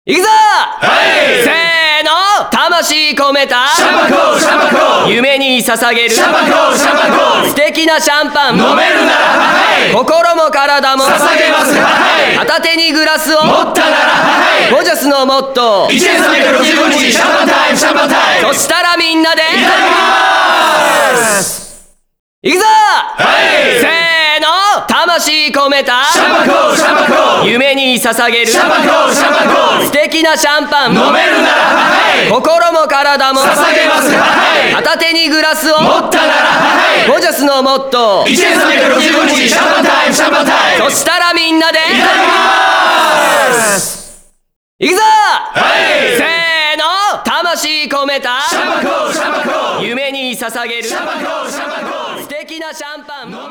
いくぞせーの魂込めたシャンパコーシャンパコー夢に捧げるシャンパコーシャンパコー素敵なシャンパン飲めるならはい心も体も捧げますはい片手にグラスを持ったならはいゴジャスのモットー 1年365日シャンパンタイムシャンパンタイムそしたらみんなでいただきますいくぞはいせーの魂込めたシャンパコーシャンパコー夢に捧げるシャンパコーシャンパコー素敵なシャンパン飲めるならはい心も体も捧げますはい片手にグラスを持ったならはいゴジャスのモットー 1年365日シャンパンタイムシャンパンタイムそしたらみんなでいただきますいくぞはいせーの魂込めたシャンパコーシャンパコー夢に捧げるシャンパコーシャンパコー素敵なシャンパン